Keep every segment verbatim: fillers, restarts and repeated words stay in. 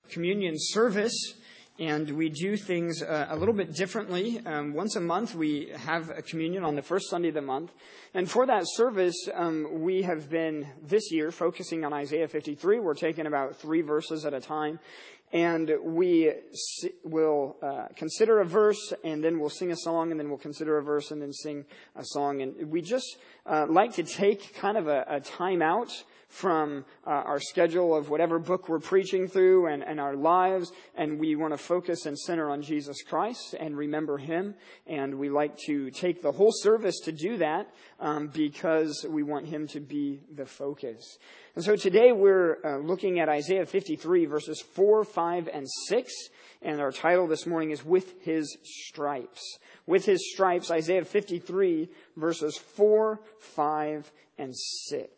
communion service, and we do things uh, a little bit differently. Um, once a month, we have a communion on the first Sunday of the month. And for that service, um, we have been, this year, focusing on Isaiah fifty-three. We're taking about three verses at a time. And we will uh, consider a verse, and then we'll sing a song, and then we'll consider a verse, and then sing a song. And we just uh, like to take kind of a, a time out from uh, our schedule of whatever book we're preaching through and, and our lives, and we want to focus and center on Jesus Christ and remember Him. And we like to take the whole service to do that um, because we want Him to be the focus. And so today we're uh, looking at Isaiah fifty-three, verses four, five, and six. And our title this morning is With His Stripes. With His Stripes, Isaiah fifty-three, verses four, five, and six.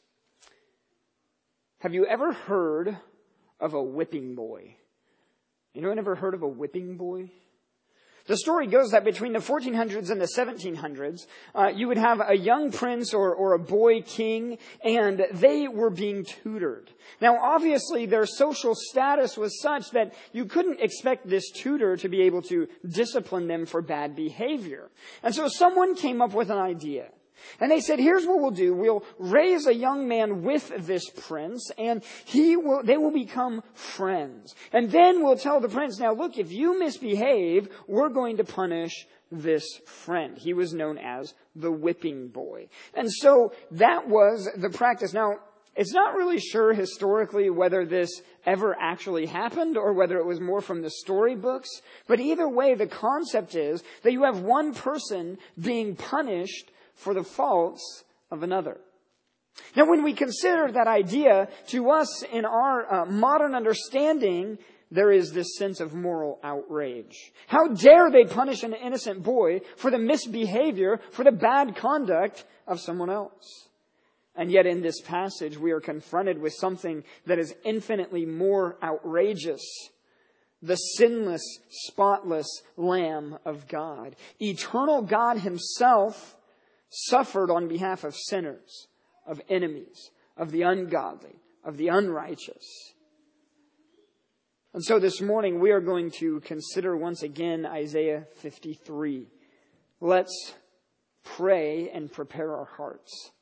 Have you ever heard of a whipping boy? Anyone ever heard of a whipping boy? The story goes that between the fourteen hundreds and the seventeen hundreds, uh, you would have a young prince or, or a boy king, and they were being tutored. Now, obviously, their social status was such that you couldn't expect this tutor to be able to discipline them for bad behavior. And so someone came up with an idea. And they said, here's what we'll do. We'll raise a young man with this prince, and he will, they will become friends. And then we'll tell the prince, now look, if you misbehave, we're going to punish this friend. He was known as the whipping boy. And so that was the practice. Now, it's not really sure historically whether this ever actually happened or whether it was more from the storybooks. But either way, the concept is that you have one person being punished for the faults of another. Now, when we consider that idea, to us in our uh, modern understanding, there is this sense of moral outrage. How dare they punish an innocent boy for the misbehavior, for the bad conduct of someone else? And yet in this passage, we are confronted with something that is infinitely more outrageous. The sinless, spotless Lamb of God. Eternal God Himself suffered on behalf of sinners, of enemies, of the ungodly, of the unrighteous. And so this morning we are going to consider once again Isaiah fifty-three. Let's pray and prepare our hearts.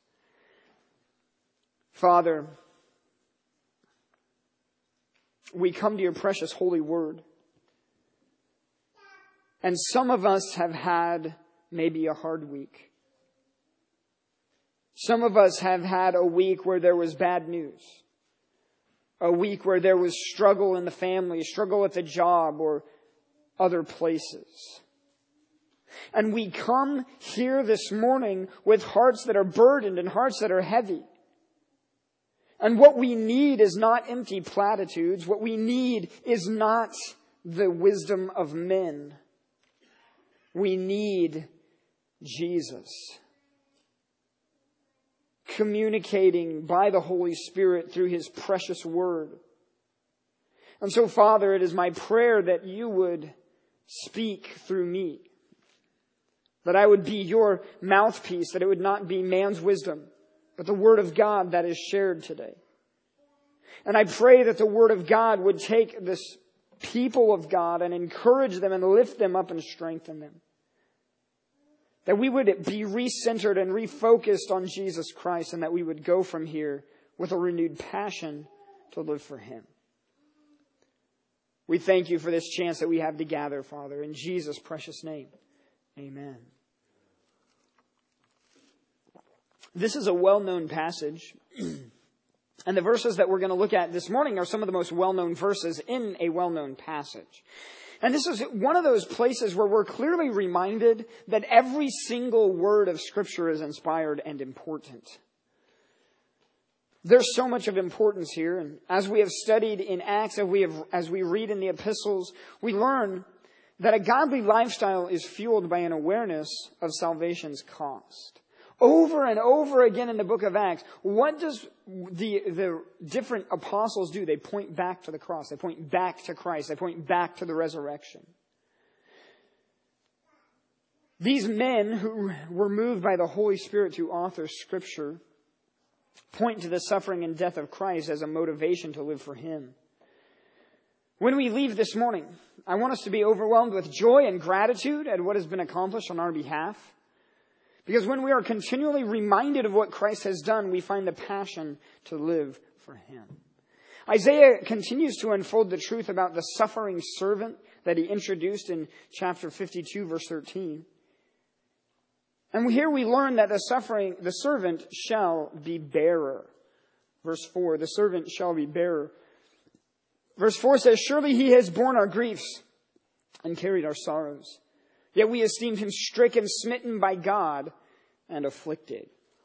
Father, we come to your precious holy word. And some of us have had maybe a hard week. Some of us have had a week where there was bad news. A week where there was struggle in the family, struggle at the job, or other places. And we come here this morning with hearts that are burdened and hearts that are heavy. And what we need is not empty platitudes. What we need is not the wisdom of men. We need Jesus. Communicating by the Holy Spirit through His precious word. And so, Father, it is my prayer that you would speak through me. That I would be your mouthpiece, that it would not be man's wisdom, but the word of God that is shared today. And I pray that the word of God would take this people of God and encourage them and lift them up and strengthen them. That we would be recentered and refocused on Jesus Christ, and that we would go from here with a renewed passion to live for Him. We thank you for this chance that we have to gather, Father, in Jesus' precious name. Amen. This is a well-known passage, and the verses that we're going to look at this morning are some of the most well-known verses in a well-known passage. And this is one of those places where we're clearly reminded that every single word of Scripture is inspired and important. There's so much of importance here. And as we have studied in Acts, as we, have, as we read in the epistles, we learn that a godly lifestyle is fueled by an awareness of salvation's cost. Over and over again in the book of Acts, what does the, the different apostles do? They point back to the cross. They point back to Christ. They point back to the resurrection. These men who were moved by the Holy Spirit to author Scripture point to the suffering and death of Christ as a motivation to live for Him. When we leave this morning, I want us to be overwhelmed with joy and gratitude at what has been accomplished on our behalf. Because when we are continually reminded of what Christ has done, we find the passion to live for Him. Isaiah continues to unfold the truth about the suffering servant that he introduced in chapter fifty-two, verse thirteen. And here we learn that the suffering, the servant shall be bearer. Verse four, the servant shall be bearer. Verse four says, surely He has borne our griefs and carried our sorrows. Yet we esteemed Him stricken, smitten by God, and afflicted.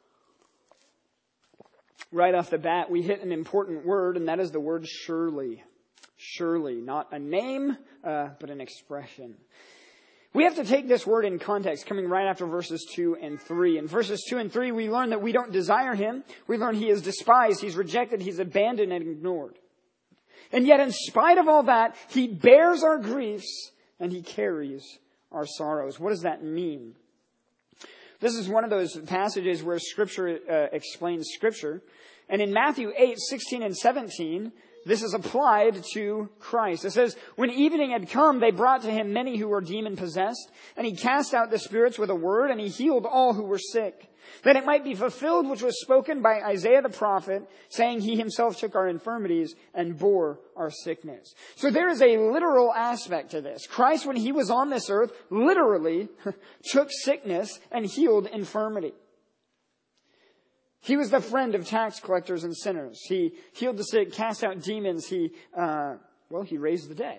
Right off the bat, we hit an important word, and that is the word surely. Surely, not a name, uh, but an expression. We have to take this word in context, coming right after verses two and three. In verses two and three, we learn that we don't desire Him. We learn He is despised, He's rejected, He's abandoned and ignored. And yet, in spite of all that, He bears our griefs and He carries our sorrows. What does that mean? This is one of those passages where Scripture uh, explains Scripture. And in Matthew eight, sixteen and seventeen, this is applied to Christ. It says, when evening had come, they brought to Him many who were demon-possessed, and He cast out the spirits with a word, and He healed all who were sick. That it might be fulfilled which was spoken by Isaiah the prophet, saying, He Himself took our infirmities and bore our sickness. So there is a literal aspect to this. Christ, when He was on this earth, literally took sickness and healed infirmity. He was the friend of tax collectors and sinners. He healed the sick, cast out demons. He, uh, well, He raised the dead.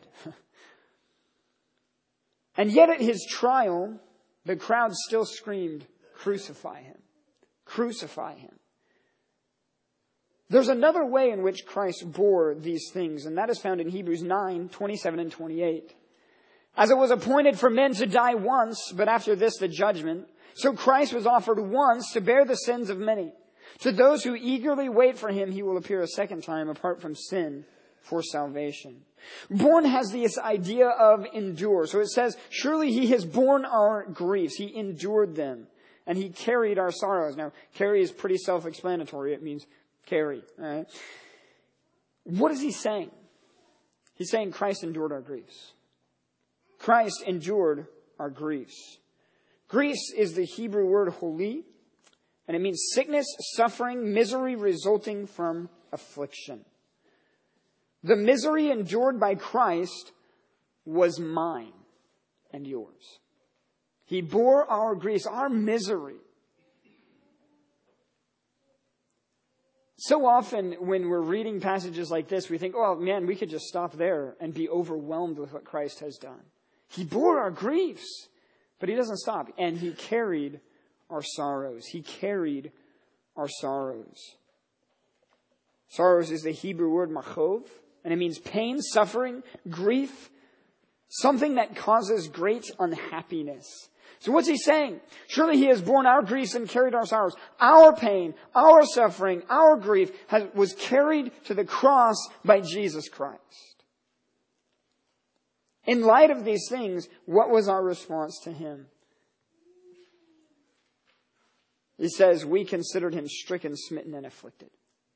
And yet at His trial, the crowd still screamed, crucify Him. Crucify Him. There's another way in which Christ bore these things, and that is found in Hebrews nine, twenty-seven and twenty-eight. As it was appointed for men to die once, but after this the judgment, so Christ was offered once to bear the sins of many. To those who eagerly wait for Him, He will appear a second time apart from sin for salvation. Borne has this idea of endure. So it says, surely He has borne our griefs. He endured them. And He carried our sorrows. Now, carry is pretty self-explanatory. It means carry. All right? What is He saying? He's saying Christ endured our griefs. Christ endured our griefs. Griefs is the Hebrew word holi, and it means sickness, suffering, misery resulting from affliction. The misery endured by Christ was mine and yours. He bore our griefs, our misery. So often when we're reading passages like this, we think, oh man, we could just stop there and be overwhelmed with what Christ has done. He bore our griefs, but He doesn't stop. And He carried our sorrows. He carried our sorrows. Sorrows is the Hebrew word machov, and it means pain, suffering, grief, something that causes great unhappiness. So what's He saying? Surely He has borne our griefs and carried our sorrows. Our pain, our suffering, our grief has, was carried to the cross by Jesus Christ. In light of these things, what was our response to Him? He says, we considered Him stricken, smitten, and afflicted.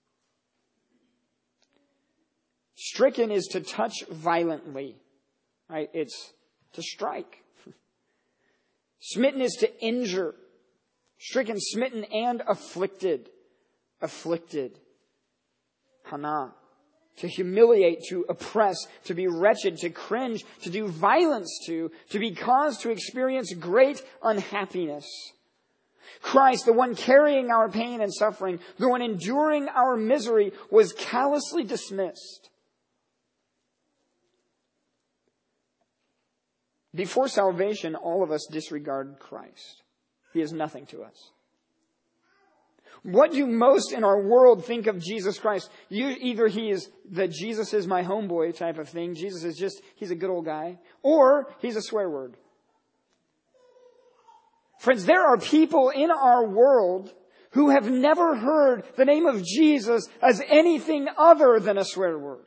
Stricken is to touch violently, right? It's to strike. Smitten is to injure. Stricken, smitten, and afflicted. Afflicted. Hana. To humiliate, to oppress, to be wretched, to cringe, to do violence to, to be caused to experience great unhappiness. Christ, the one carrying our pain and suffering, the one enduring our misery, was callously dismissed. Before salvation, all of us disregard Christ. He is nothing to us. What do most in our world think of Jesus Christ? You, either He is the Jesus is my homeboy type of thing. Jesus is just, He's a good old guy. Or He's a swear word. Friends, there are people in our world who have never heard the name of Jesus as anything other than a swear word.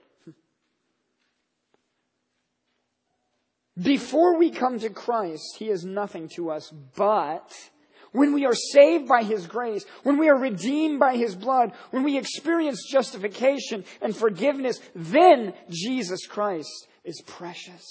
Before we come to Christ, He is nothing to us, but When we are saved by His grace, when we are redeemed by His blood, when we experience justification and forgiveness, then Jesus Christ is precious.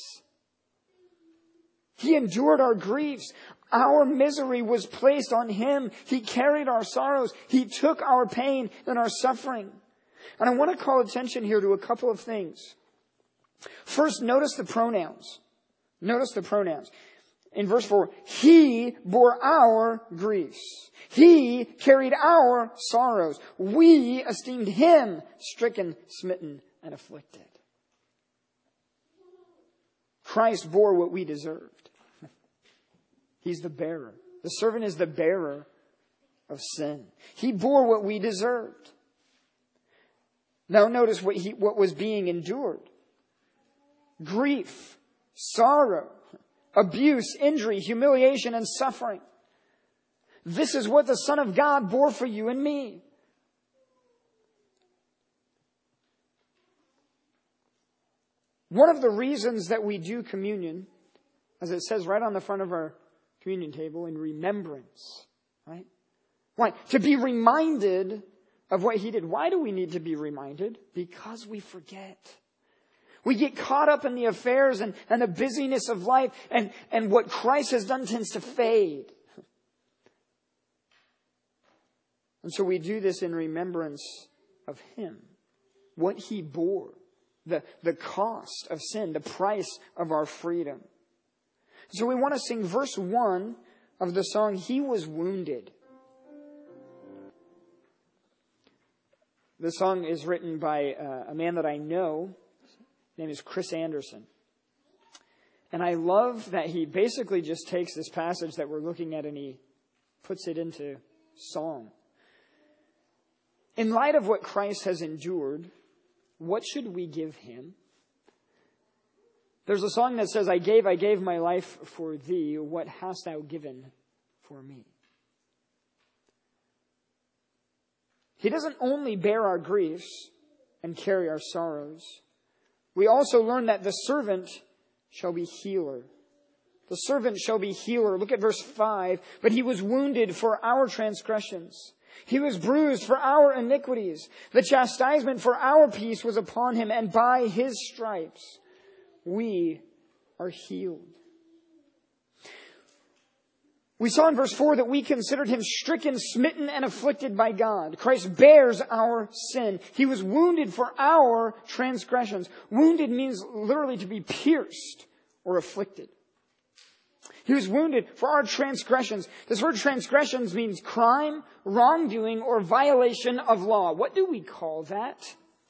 He endured our griefs. Our misery was placed on Him. He carried our sorrows. He took our pain and our suffering. And I want to call attention here to a couple of things. First, notice the pronouns. Notice the pronouns. In verse four, He bore our griefs. He carried our sorrows. We esteemed Him stricken, smitten, and afflicted. Christ bore what we deserved. He's the bearer. The servant is the bearer of sin. He bore what we deserved. Now notice what he, what was being endured. Grief, sorrow, abuse, injury, humiliation, and suffering. This is what the Son of God bore for you and me. One of the reasons that we do communion, as it says right on the front of our communion table, in remembrance, right? Why? To be reminded of what He did. Why do we need to be reminded? Because we forget. We get caught up in the affairs and, and the busyness of life, and, and what Christ has done tends to fade. And so we do this in remembrance of Him, what He bore, the, the cost of sin, the price of our freedom. So we want to sing verse one of the song, He Was Wounded. The song is written by uh, a man that I know. His name is Chris Anderson. And I love that he basically just takes this passage that we're looking at and he puts it into song. In light of what Christ has endured, what should we give Him? There's a song that says, I gave, I gave my life for thee. What hast thou given for me? He doesn't only bear our griefs and carry our sorrows. We also learn that the servant shall be healer. The servant shall be healer. Look at verse five. But He was wounded for our transgressions. He was bruised for our iniquities. The chastisement for our peace was upon Him, and by His stripes we are healed. We saw in verse four that we considered Him stricken, smitten, and afflicted by God. Christ bears our sin. He was wounded for our transgressions. Wounded means literally to be pierced or afflicted. He was wounded for our transgressions. This word transgressions means crime, wrongdoing, or violation of law. What do we call that?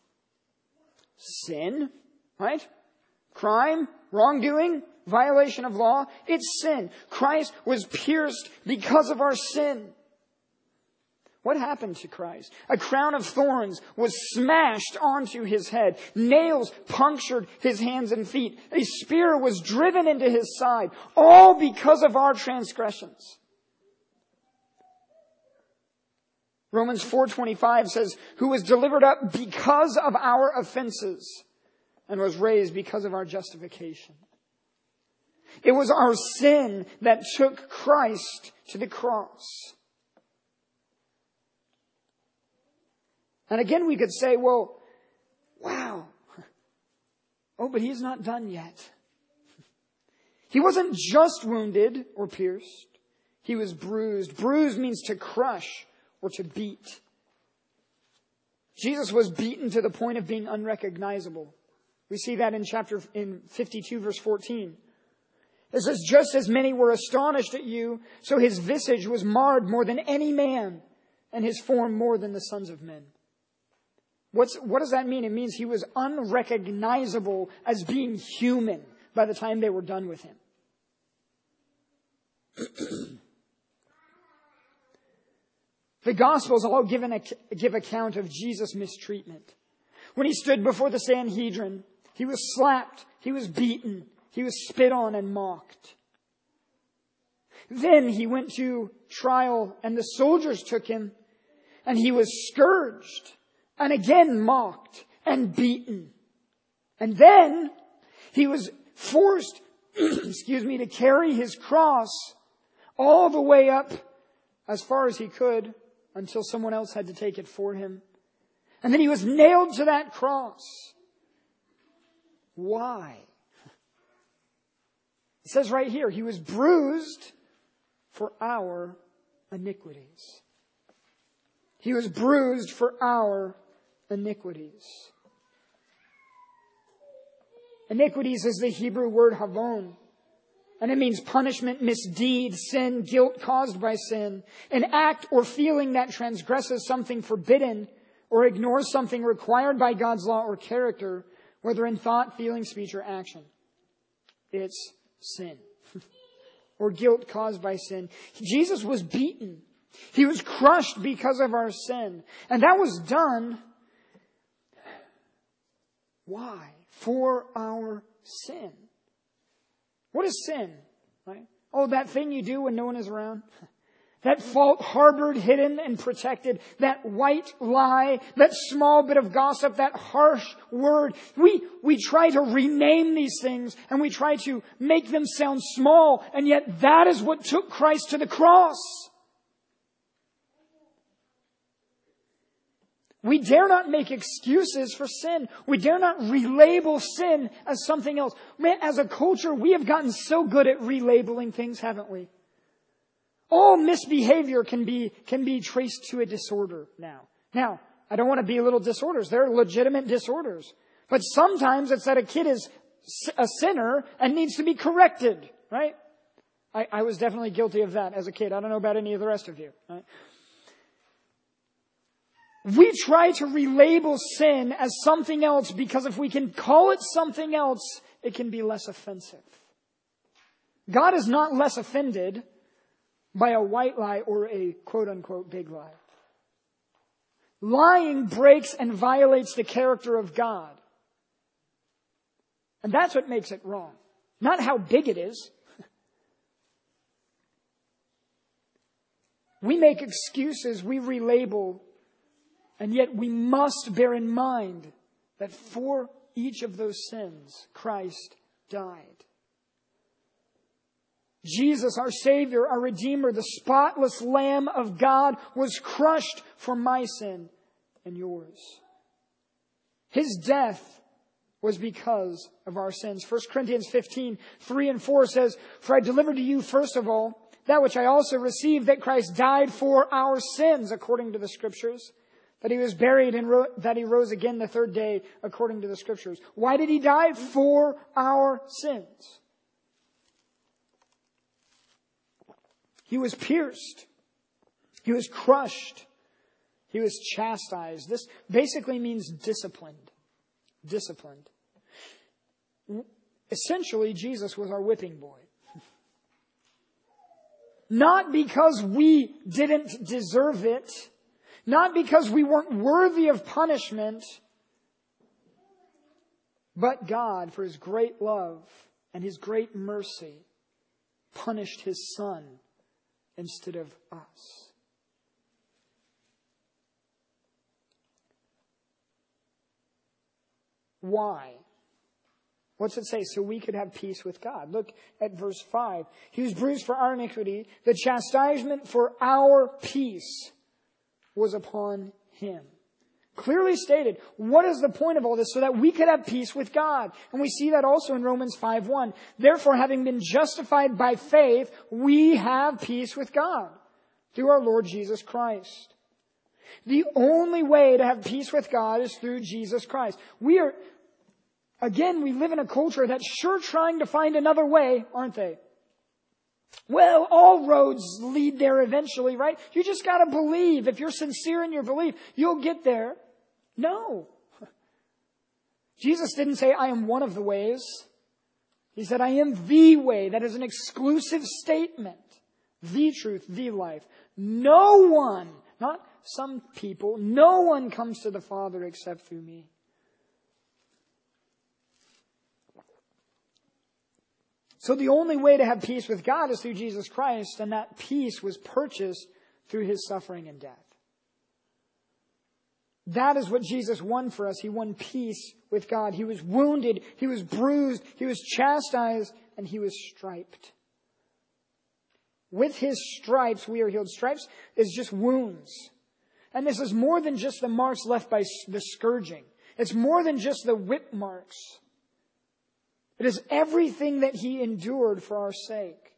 Sin, right? Crime, wrongdoing, violation of law. It's sin. Christ was pierced because of our sin. What happened to Christ? A crown of thorns was smashed onto His head. Nails punctured His hands and feet. A spear was driven into His side. All because of our transgressions. Romans four twenty-five says, who was delivered up because of our offenses and was raised because of our justification. It was our sin that took Christ to the cross. And again, we could say, well, wow. Oh, but He's not done yet. He wasn't just wounded or pierced. He was bruised. Bruised means to crush or to beat. Jesus was beaten to the point of being unrecognizable. We see that in chapter in fifty-two, verse fourteen. It says, just as many were astonished at you, so His visage was marred more than any man, and His form more than the sons of men. What's, what does that mean? It means He was unrecognizable as being human by the time they were done with Him. The Gospels all give, an, give account of Jesus' mistreatment. When He stood before the Sanhedrin, He was slapped, He was beaten, He was spit on and mocked. Then He went to trial and the soldiers took Him and He was scourged and again mocked and beaten. And then He was forced, excuse me, to carry His cross all the way up as far as he could until someone else had to take it for him. And then he was nailed to that cross. Why? It says right here, he was bruised for our iniquities. He was bruised for our iniquities. Iniquities is the Hebrew word havon. And it means punishment, misdeed, sin, guilt caused by sin. An act or feeling that transgresses something forbidden or ignores something required by God's law or character, whether in thought, feeling, speech, or action. It's sin. Or guilt caused by sin. Jesus was beaten. He was crushed because of our sin. And that was done. Why? For our sin. What is sin? Right? Oh, that thing you do when no one is around. That fault harbored, hidden, and protected. That white lie. That small bit of gossip. That harsh word. We, we try to rename these things and we try to make them sound small. And yet that is what took Christ to the cross. We dare not make excuses for sin. We dare not relabel sin as something else. Man, as a culture, we have gotten so good at relabeling things, haven't we? All misbehavior can be, can be traced to a disorder now. Now, I don't want to belittle disorders. There are legitimate disorders. But sometimes it's that a kid is a sinner and needs to be corrected, right? I, I was definitely guilty of that as a kid. I don't know about any of the rest of you, right? We try to relabel sin as something else because if we can call it something else, it can be less offensive. God is not less offended by a white lie or a quote-unquote big lie. Lying breaks and violates the character of God. And that's what makes it wrong. Not how big it is. We make excuses, we relabel. And yet we must bear in mind that for each of those sins, Christ died. Jesus, our Savior, our Redeemer, the spotless Lamb of God, was crushed for my sin and yours. His death was because of our sins. First Corinthians fifteen, three and four says, "For I delivered to you first of all that which I also received, that Christ died for our sins according to the Scriptures, that he was buried and ro- that he rose again the third day according to the Scriptures." Why did he die? For our sins. He was pierced. He was crushed. He was chastised. This basically means disciplined. Disciplined. Essentially, Jesus was our whipping boy. Not because we didn't deserve it. Not because we weren't worthy of punishment. But God, for His great love and His great mercy, punished His Son instead of us. Why? What's it say? So we could have peace with God. Look at verse five. He was bruised for our iniquity. The chastisement for our peace was upon Him. Clearly stated, what is the point of all this? So that we could have peace with God. And we see that also in Romans five one. Therefore, having been justified by faith, we have peace with God through our Lord Jesus Christ. The only way to have peace with God is through Jesus Christ. We are, again, we live in a culture that's sure trying to find another way, aren't they? Well, all roads lead there eventually, right? You just got to believe. If you're sincere in your belief, you'll get there. No. Jesus didn't say, I am one of the ways. He said, I am the way. That is an exclusive statement. The truth, the life. No one, not some people, no one comes to the Father except through me. So the only way to have peace with God is through Jesus Christ, and that peace was purchased through His suffering and death. That is what Jesus won for us. He won peace with God. He was wounded, He was bruised, He was chastised, and He was striped. With his stripes we are healed. Stripes is just wounds. And this is more than just the marks left by the scourging. It's more than just the whip marks. It is everything that he endured for our sake.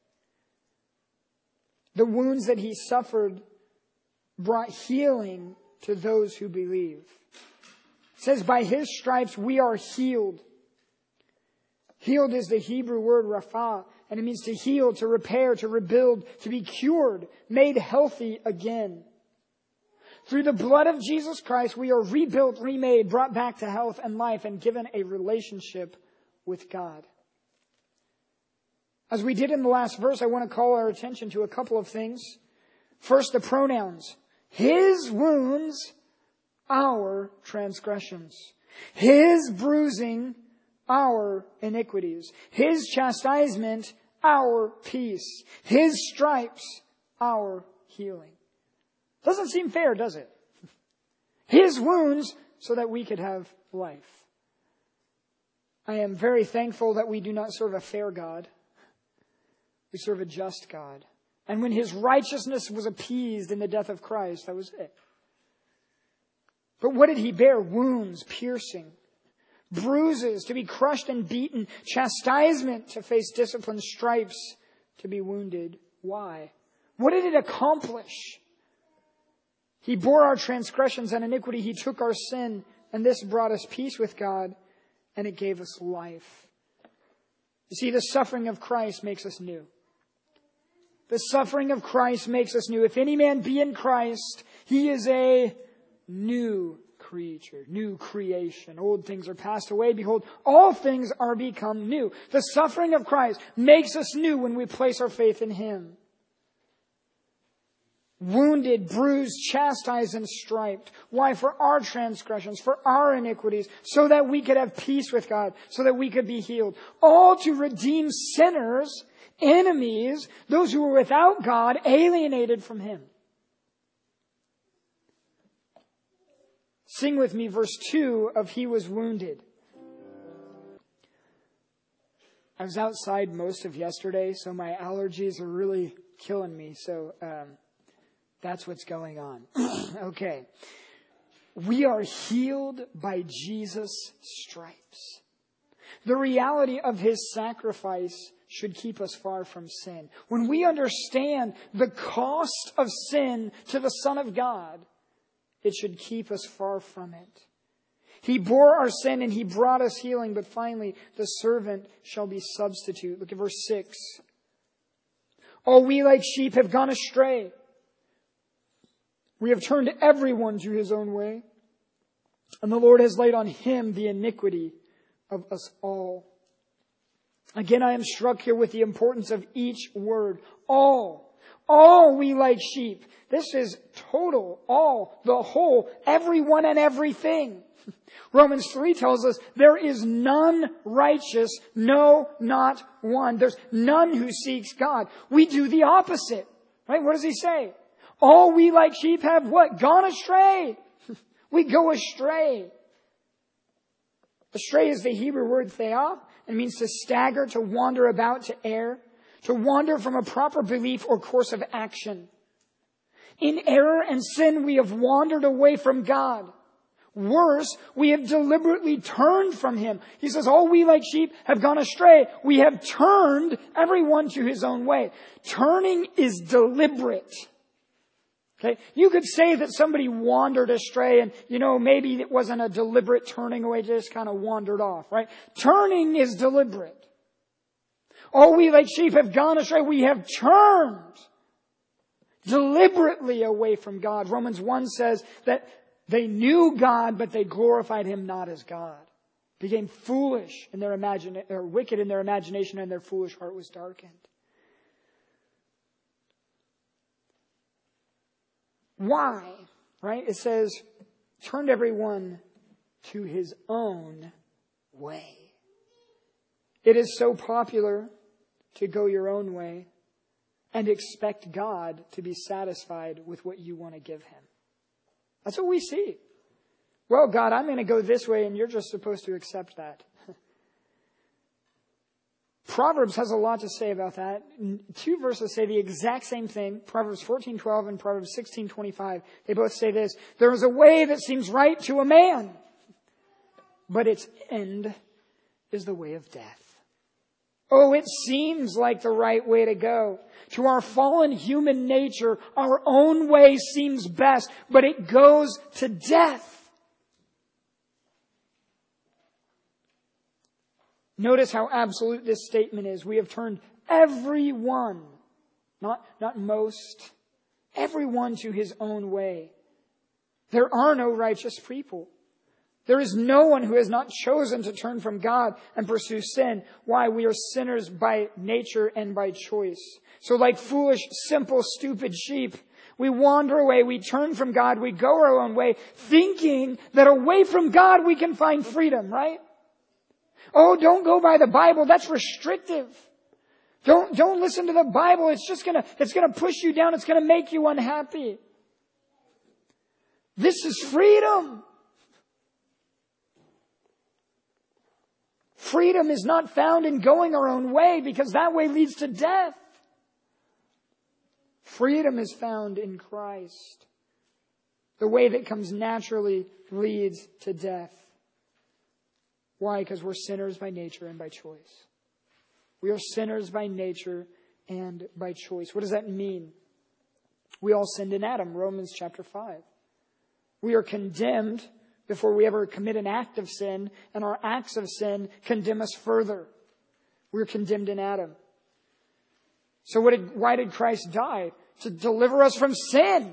The wounds that he suffered brought healing to those who believe. It says, by his stripes we are healed. Healed is the Hebrew word rapha, and it means to heal, to repair, to rebuild, to be cured, made healthy again. Through the blood of Jesus Christ, we are rebuilt, remade, brought back to health and life, and given a relationship with God. As we did in the last verse, I want to call our attention to a couple of things. First, the pronouns. His wounds, our transgressions. His bruising, our iniquities. His chastisement, our peace. His stripes, our healing. Doesn't seem fair, does it? His wounds so that we could have life. I am very thankful that we do not serve a fair God. We serve a just God. And when his righteousness was appeased in the death of Christ, that was it. But what did he bear? Wounds, piercing, bruises, to be crushed and beaten, chastisement, to face discipline, stripes, to be wounded. Why? What did it accomplish? He bore our transgressions and iniquity. He took our sin, and this brought us peace with God, and it gave us life. You see, the suffering of Christ makes us new. The suffering of Christ makes us new. If any man be in Christ, he is a new creature, new creation. Old things are passed away. Behold, all things are become new. The suffering of Christ makes us new when we place our faith in him. Wounded, bruised, chastised, and striped. Why? For our transgressions, for our iniquities, so that we could have peace with God, so that we could be healed. All to redeem sinners, enemies, those who were without God, alienated from him. Sing with me verse two of He Was Wounded. I was outside most of yesterday, so my allergies are really killing me. So um, that's what's going on. Okay. We are healed by Jesus' stripes. The reality of his sacrifice should keep us far from sin. When we understand the cost of sin to the Son of God, it should keep us far from it. He bore our sin and he brought us healing, but finally the servant shall be substitute. Look at verse six. All we like sheep have gone astray. We have turned everyone to his own way, and the Lord has laid on him the iniquity of us all. Again, I am struck here with the importance of each word. All. All we like sheep. This is total, all, the whole, everyone and everything. Romans three tells us there is none righteous, no, not one. There's none who seeks God. We do the opposite. Right? What does he say? All we like sheep have what? Gone astray. We go astray. Astray is the Hebrew word theah. It means to stagger, to wander about, to err, to wander from a proper belief or course of action. In error and sin, we have wandered away from God. Worse, we have deliberately turned from him. He says, all we like sheep have gone astray. We have turned everyone to his own way. Turning is deliberate. Okay, you could say that somebody wandered astray and, you know, maybe it wasn't a deliberate turning away, just kind of wandered off, right? Turning is deliberate. All we like sheep have gone astray. We have turned deliberately away from God. Romans one says that they knew God, but they glorified him not as God. Became foolish in their imagination, or wicked in their imagination, and their foolish heart was darkened. Why? Right? It says, turned everyone to his own way. It is so popular to go your own way and expect God to be satisfied with what you want to give him. That's what we see. Well, God, I'm going to go this way and you're just supposed to accept that. Proverbs has a lot to say about that. Two verses say the exact same thing. Proverbs fourteen twelve and Proverbs sixteen twenty-five. They both say this. There is a way that seems right to a man, but its end is the way of death. Oh, it seems like the right way to go. To our fallen human nature, our own way seems best, but it goes to death. Notice how absolute this statement is. We have turned everyone, not, not most, everyone to his own way. There are no righteous people. There is no one who has not chosen to turn from God and pursue sin. Why? We are sinners by nature and by choice. So like foolish, simple, stupid sheep, we wander away, we turn from God, we go our own way, thinking that away from God we can find freedom, right? Oh, don't go by the Bible. That's restrictive. Don't, don't listen to the Bible. It's just gonna, it's gonna push you down. It's gonna make you unhappy. This is freedom. Freedom is not found in going our own way, because that way leads to death. Freedom is found in Christ. The way that comes naturally leads to death. Why? Because we're sinners by nature and by choice. We are sinners by nature and by choice. What does that mean? We all sinned in Adam, Romans chapter five. We are condemned before we ever commit an act of sin, and our acts of sin condemn us further. We're condemned in Adam. So what did, why did Christ die? To deliver us from sin.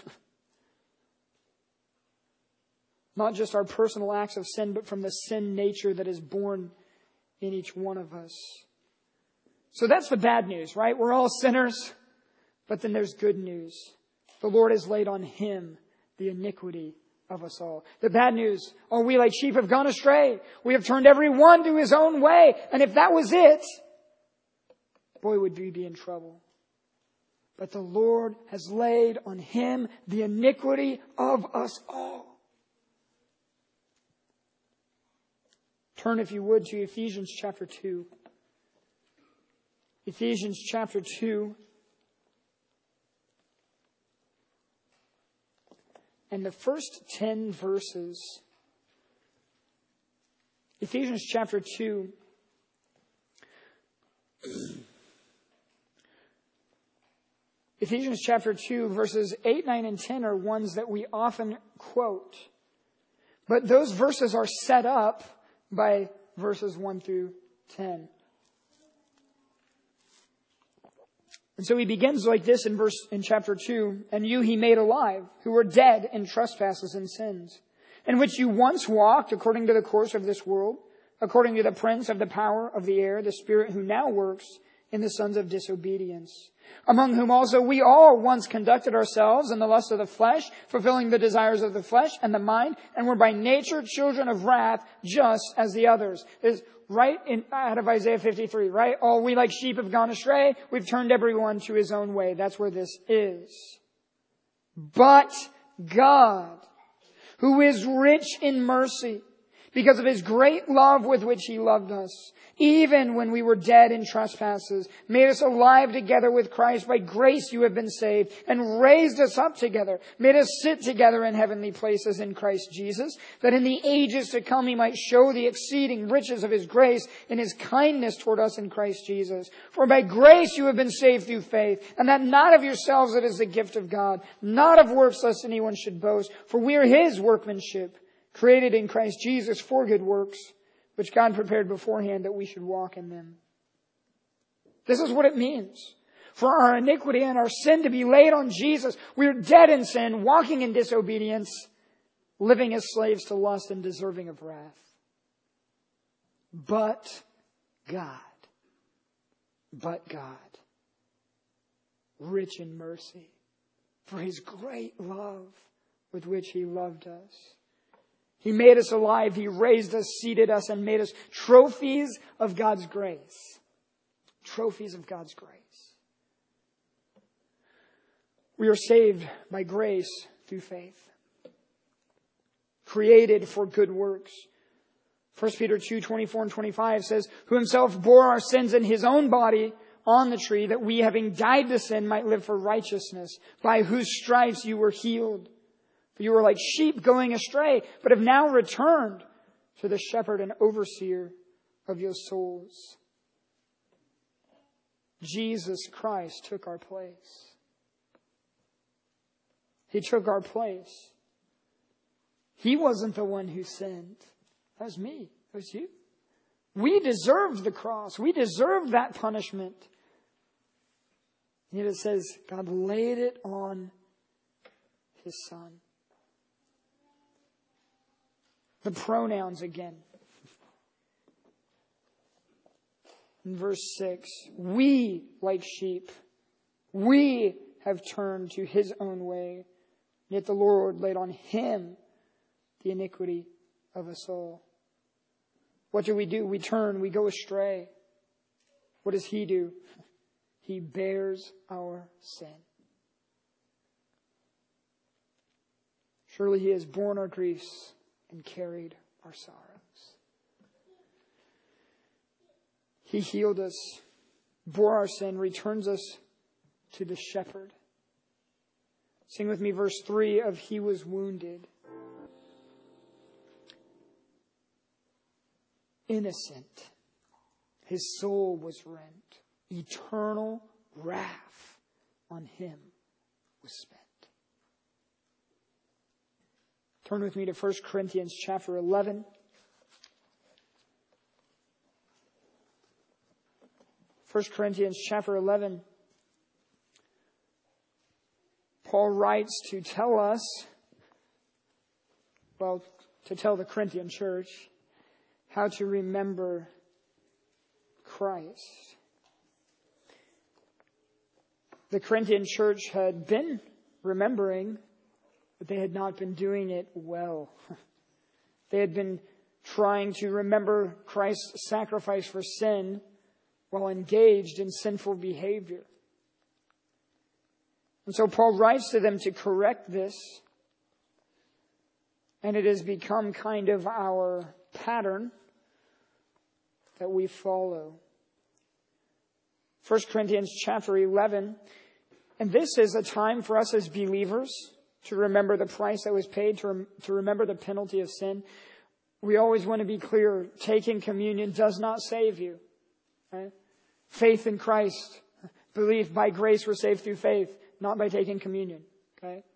Not just our personal acts of sin, but from the sin nature that is born in each one of us. So that's the bad news, right? We're all sinners. But then there's good news. The Lord has laid on Him the iniquity of us all. The bad news, oh, we like sheep have gone astray. We have turned every one to his own way. And if that was it, boy, would we be in trouble. But the Lord has laid on Him the iniquity of us all. Turn, if you would, to Ephesians chapter two. Ephesians chapter two. And the first ten verses. Ephesians chapter two. Ephesians chapter two, verses eight, nine, and ten are ones that we often quote. But those verses are set up by verses one through ten. And so he begins like this in verse in chapter two. And you He made alive, who were dead in trespasses and sins, in which you once walked according to the course of this world, according to the prince of the power of the air, the spirit who now works in the sons of disobedience, among whom also we all once conducted ourselves in the lust of the flesh, fulfilling the desires of the flesh and the mind, and were by nature children of wrath, just as the others. It's right in, out of Isaiah fifty-three, right? All we like sheep have gone astray. We've turned everyone to his own way. That's where this is. But God, who is rich in mercy, because of His great love with which He loved us, even when we were dead in trespasses, made us alive together with Christ. By grace you have been saved, and raised us up together, made us sit together in heavenly places in Christ Jesus, that in the ages to come He might show the exceeding riches of His grace in His kindness toward us in Christ Jesus. For by grace you have been saved through faith, and that not of yourselves, it is the gift of God, not of works, lest anyone should boast. For we are His workmanship, created in Christ Jesus for good works, which God prepared beforehand that we should walk in them. This is what it means. For our iniquity and our sin to be laid on Jesus. We are dead in sin, walking in disobedience, living as slaves to lust and deserving of wrath. But God, but God, rich in mercy, for His great love with which He loved us. He made us alive. He raised us, seated us, and made us trophies of God's grace. Trophies of God's grace. We are saved by grace through faith. Created for good works, First Peter two, twenty-four and twenty-five says, who himself bore our sins in his own body on the tree, that we, having died to sin, might live for righteousness, by whose stripes you were healed. For you were like sheep going astray, but have now returned to the shepherd and overseer of your souls. Jesus Christ took our place. He took our place. He wasn't the one who sinned. That was me. That was you. We deserved the cross. We deserved that punishment. Yet it says God laid it on his Son. The pronouns again. In verse six, we, like sheep, we have turned to his own way, yet the Lord laid on him the iniquity of us all. What do we do? We turn, we go astray. What does he do? He bears our sin. Surely he has borne our griefs and carried our sorrows. He healed us, bore our sin, returns us to the shepherd. Sing with me verse three of he was wounded. Innocent. His soul was rent. Eternal wrath on him was spent. Turn with me to First Corinthians chapter eleven. First Corinthians chapter eleven. Paul writes to tell us, well, to tell the Corinthian church how to remember Christ. The Corinthian church had been remembering, but they had not been doing it well. They had been trying to remember Christ's sacrifice for sin while engaged in sinful behavior. And so Paul writes to them to correct this. And it has become kind of our pattern that we follow. First Corinthians chapter eleven. And this is a time for us as believers to remember the price that was paid, to, rem- to remember the penalty of sin. We always want to be clear, taking communion does not save you. Right? Faith in Christ, belief by grace we're saved through faith, not by taking communion. Okay?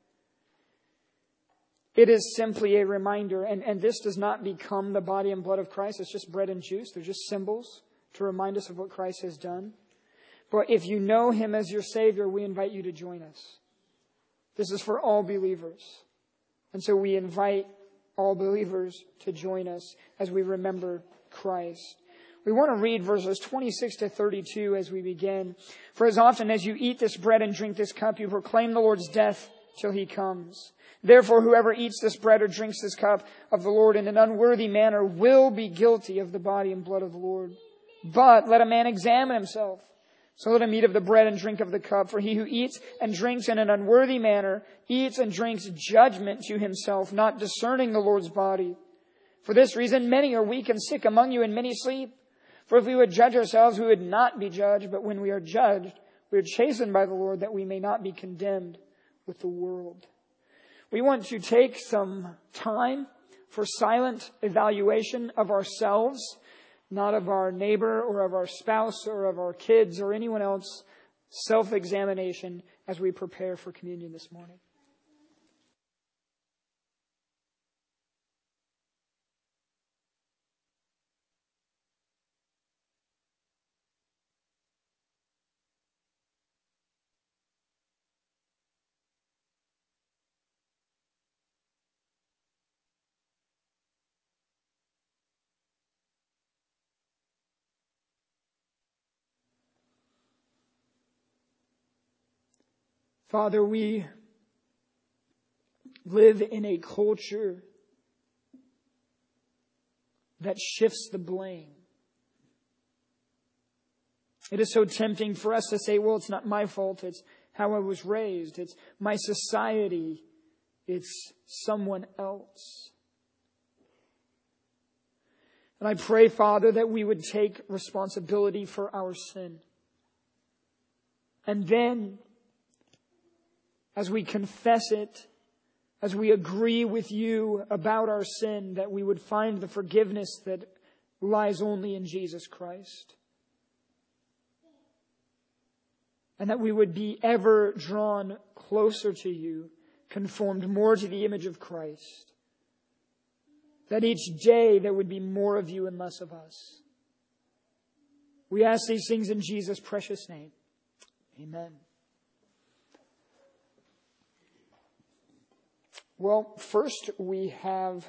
It is simply a reminder, and, and this does not become the body and blood of Christ. It's just bread and juice. They're just symbols to remind us of what Christ has done. But if you know him as your Savior, we invite you to join us. This is for all believers. And so we invite all believers to join us as we remember Christ. We want to read verses twenty-six to thirty-two as we begin. For as often as you eat this bread and drink this cup, you proclaim the Lord's death till he comes. Therefore, whoever eats this bread or drinks this cup of the Lord in an unworthy manner will be guilty of the body and blood of the Lord. But let a man examine himself. So let him eat of the bread and drink of the cup. For he who eats and drinks in an unworthy manner eats and drinks judgment to himself, not discerning the Lord's body. For this reason, many are weak and sick among you, and many sleep. For if we would judge ourselves, we would not be judged. But when we are judged, we are chastened by the Lord, that we may not be condemned with the world. We want to take some time for silent evaluation of ourselves, not of our neighbor or of our spouse or of our kids or anyone else. Self-examination as we prepare for communion this morning. Father, we live in a culture that shifts the blame. It is so tempting for us to say, well, it's not my fault. It's how I was raised. It's my society. It's someone else. And I pray, Father, that we would take responsibility for our sin. And then, as we confess it, as we agree with you about our sin, that we would find the forgiveness that lies only in Jesus Christ. And that we would be ever drawn closer to you, conformed more to the image of Christ. That each day there would be more of you and less of us. We ask these things in Jesus' precious name. Amen. Well, first we have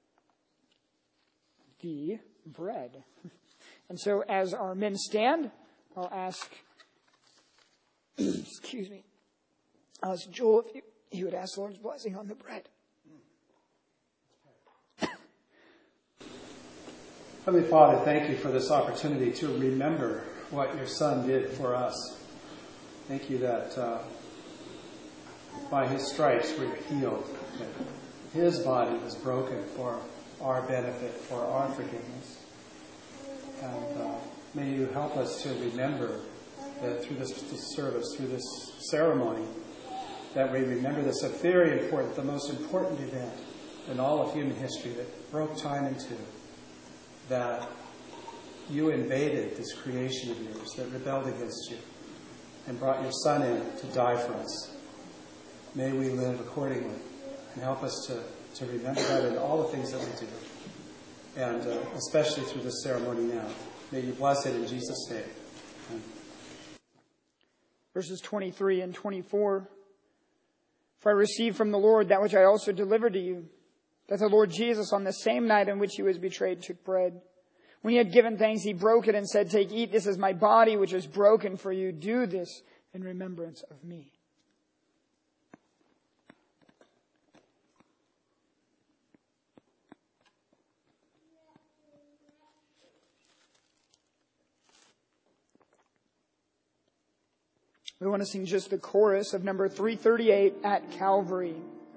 the bread. And so as our men stand, I'll ask, excuse me, I'll ask Joel if he would ask the Lord's blessing on the bread. Heavenly Father, thank you for this opportunity to remember what your Son did for us. Thank you that uh, by his stripes we are healed. That his body was broken for our benefit, for our forgiveness. And uh, may you help us to remember that through this, this service, through this ceremony, that we remember this a very important, the most important event in all of human history that broke time in two. That you invaded this creation of yours that rebelled against you and brought your Son in to die for us. May we live accordingly and help us to, to remember that in all the things that we do. And uh, especially through this ceremony now. May you bless it in Jesus' name. Amen. Verses twenty-three and twenty-four. For I received from the Lord that which I also delivered to you, that the Lord Jesus, on the same night in which he was betrayed, took bread. When he had given thanks, he broke it and said, "Take, eat, this is my body, which is broken for you. Do this in remembrance of me." We want to sing just the chorus of number three thirty-eight, At Calvary.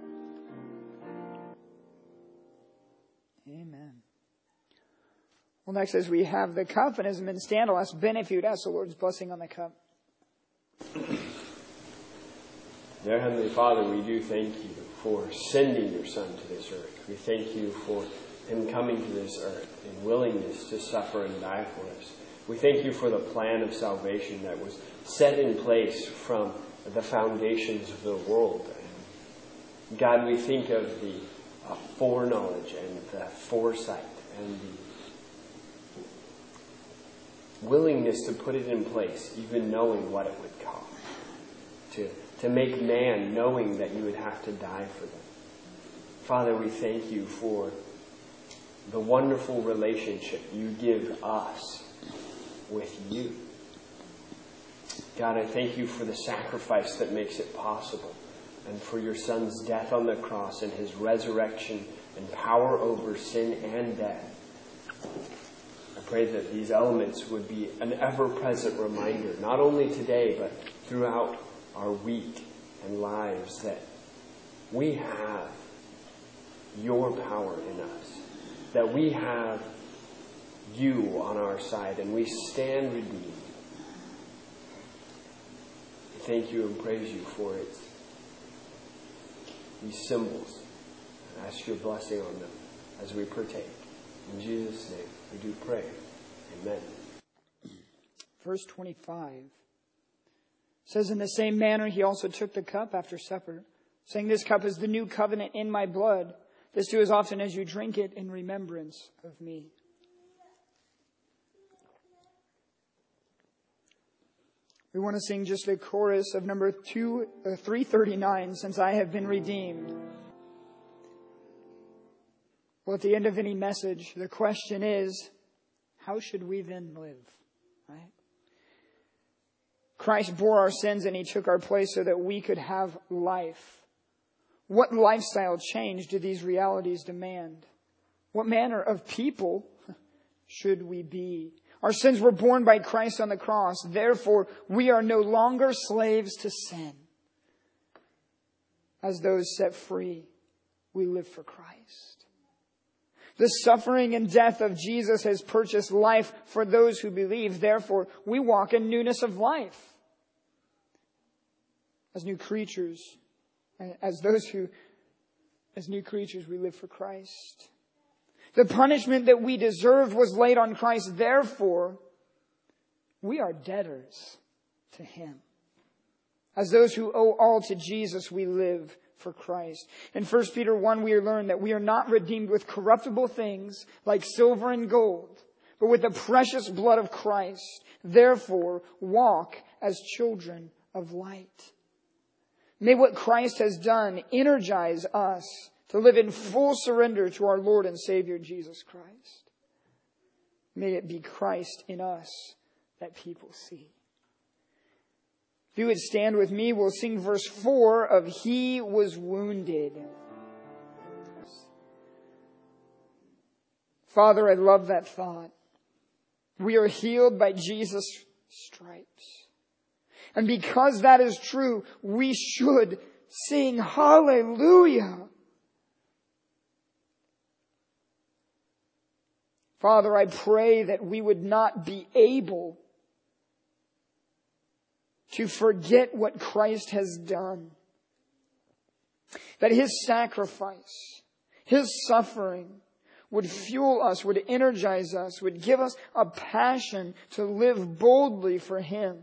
Amen. Well, next, as we have the cup, and as men stand, I'll ask Ben if he would ask the Lord's blessing on the cup. Dear Heavenly Father, we do thank you for sending your Son to this earth. We thank you for him coming to this earth in willingness to suffer and die for us. We thank you for the plan of salvation that was set in place from the foundations of the world. God, we think of the uh, foreknowledge and the foresight and the willingness to put it in place, even knowing what it would cost. To, to make man knowing that you would have to die for them. Father, we thank you for the wonderful relationship you give us with you. God, I thank you for the sacrifice that makes it possible, and for your Son's death on the cross and his resurrection and power over sin and death. I pray that these elements would be an ever-present reminder, not only today, but throughout our week and lives, that we have your power in us, that we have you on our side, and we stand redeemed. We thank you and praise you for it. These symbols, and ask your blessing on them as we partake. In Jesus' name, we do pray. Amen. Verse twenty-five says, "In the same manner he also took the cup after supper, saying, 'This cup is the new covenant in my blood. This do as often as you drink it in remembrance of me.'" We want to sing just the chorus of number two, uh, three thirty-nine, "Since I have been redeemed." Well, at the end of any message, the question is, how should we then live? Right? Christ bore our sins and he took our place so that we could have life. What lifestyle change do these realities demand? What manner of people should we be? Our sins were borne by Christ on the cross. Therefore, we are no longer slaves to sin. As those set free, we live for Christ. The suffering and death of Jesus has purchased life for those who believe. Therefore, we walk in newness of life. As new creatures, as those who, as new creatures, we live for Christ. The punishment that we deserved was laid on Christ. Therefore, we are debtors to Him. As those who owe all to Jesus, we live for Christ. In First Peter one, we learn that we are not redeemed with corruptible things like silver and gold, but with the precious blood of Christ. Therefore, walk as children of light. May what Christ has done energize us to live in full surrender to our Lord and Savior, Jesus Christ. May it be Christ in us that people see. If you would stand with me, we'll sing verse four of He Was Wounded. Father, I love that thought. We are healed by Jesus' stripes. And because that is true, we should sing hallelujah. Father, I pray that we would not be able to forget what Christ has done. That His sacrifice, His suffering would fuel us, would energize us, would give us a passion to live boldly for Him.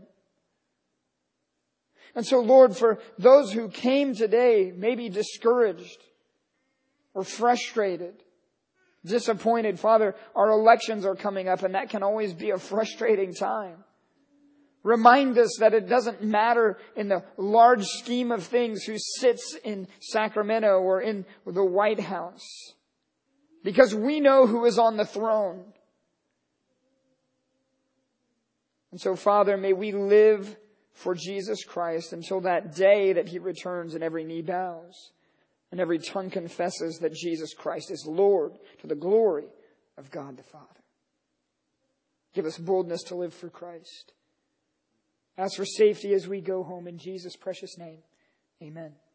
And so, Lord, for those who came today, maybe discouraged or frustrated, disappointed, Father, our elections are coming up, and that can always be a frustrating time. Remind us that it doesn't matter in the large scheme of things who sits in Sacramento or in the White House, because we know who is on the throne. And so, Father, may we live for Jesus Christ until that day that He returns and every knee bows and every tongue confesses that Jesus Christ is Lord, to the glory of God the Father. Give us boldness to live for Christ. Ask for safety as we go home in Jesus' precious name. Amen.